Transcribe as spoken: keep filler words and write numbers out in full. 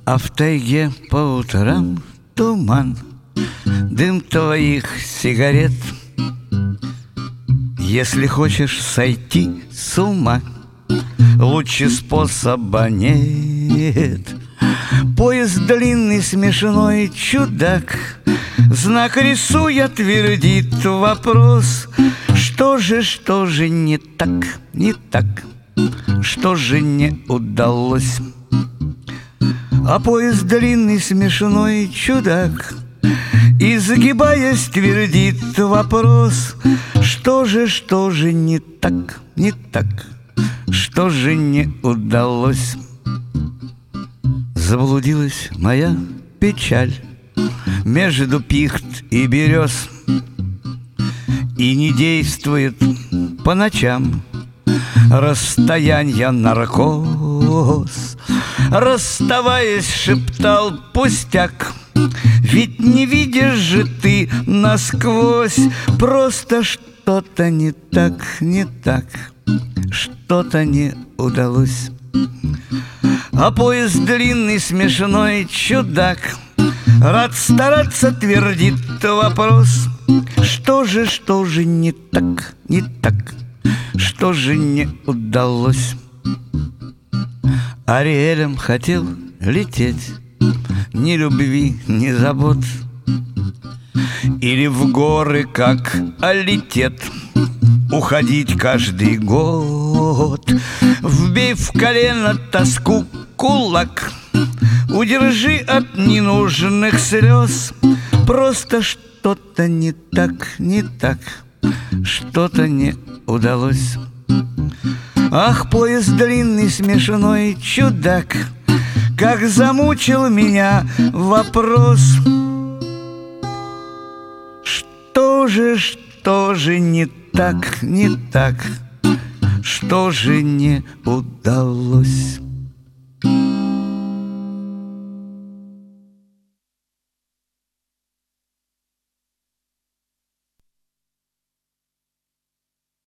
А в тайге по утрам туман, дым твоих сигарет. Если хочешь сойти с ума, лучше способа нет. Поезд длинный, смешной чудак, знак рисуя, твердит вопрос: что же, что же не так, не так, что же не удалось? А поезд длинный, смешной чудак, изгибаясь, твердит вопрос: что же, что же не так, не так, что же не удалось? Заблудилась моя печаль между пихт и берез, и не действует по ночам расстоянья наркоз. Расставаясь, шептал пустяк: ведь не видишь же ты насквозь, просто что-то не так, не так, что-то не удалось. А поезд длинный, смешной чудак, рад стараться, твердит вопрос: что же, что же не так, не так, что же не удалось? Ариэлем хотел лететь, ни любви, ни забот, или в горы, как алитет, уходить каждый год. Вбей в колено тоску кулак, удержи от ненужных слез. Просто что-то не так, не так, что-то не удалось. Ах, поезд длинный, смешной чудак, как замучил меня вопрос: что же, что же не так, не так, что же не удалось?